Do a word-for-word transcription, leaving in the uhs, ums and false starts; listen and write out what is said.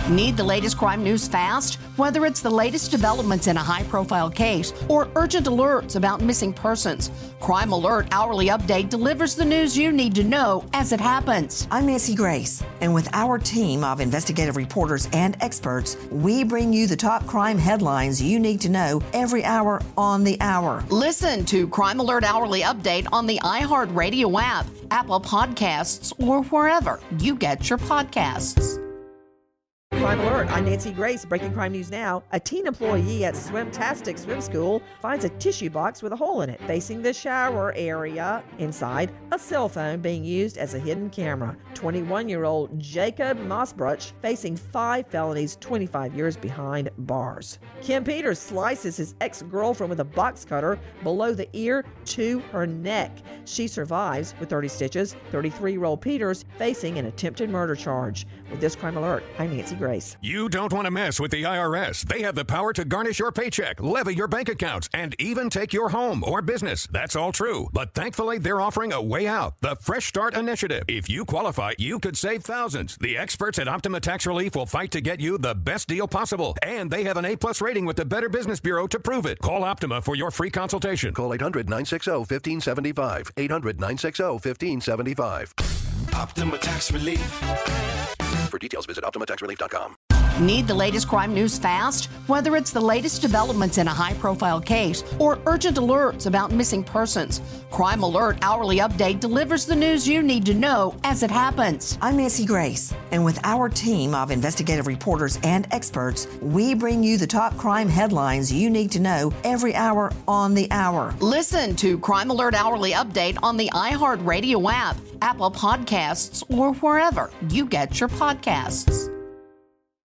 Need the latest crime news fast? Whether it's the latest developments in a high-profile case or urgent alerts about missing persons, Crime Alert Hourly Update delivers the news you need to know as it happens. I'm Nancy Grace, and with our team of investigative reporters and experts, we bring you the top crime headlines you need to know every hour on the hour. Listen to Crime Alert Hourly Update on the iHeartRadio app, Apple Podcasts, or wherever you get your podcasts. Crime Alert, I'm Nancy Grace. Breaking crime news now. A teen employee at Swimtastic Swim School finds a tissue box with a hole in it facing the shower area. Inside, a cell phone being used as a hidden camera. twenty-one-year-old Jacob Mossbruch facing five felonies, twenty-five years behind bars. Kim Peters slices his ex-girlfriend with a box cutter below the ear to her neck. She survives with thirty stitches. thirty-three-year-old Peters facing an attempted murder charge. With this Crime Alert, I'm Nancy Grace. You don't want to mess with the I R S. They have the power to garnish your paycheck, levy your bank accounts, and even take your home or business. That's all true. But thankfully, they're offering a way out, the Fresh Start Initiative. If you qualify, you could save thousands. The experts at Optima Tax Relief will fight to get you the best deal possible. And they have an A-plus rating with the Better Business Bureau to prove it. Call Optima for your free consultation. Call eight hundred, nine six zero, one five seven five. eight hundred, nine six zero, one five seven five. Optima Tax Relief. For details, visit Optima Tax Relief dot com. Need the latest crime news fast? Whether it's the latest developments in a high-profile case or urgent alerts about missing persons, Crime Alert Hourly Update delivers the news you need to know as it happens. I'm Nancy Grace, and with our team of investigative reporters and experts, we bring you the top crime headlines you need to know every hour on the hour. Listen to Crime Alert Hourly Update on the iHeartRadio app, Apple Podcasts, or wherever you get your podcasts.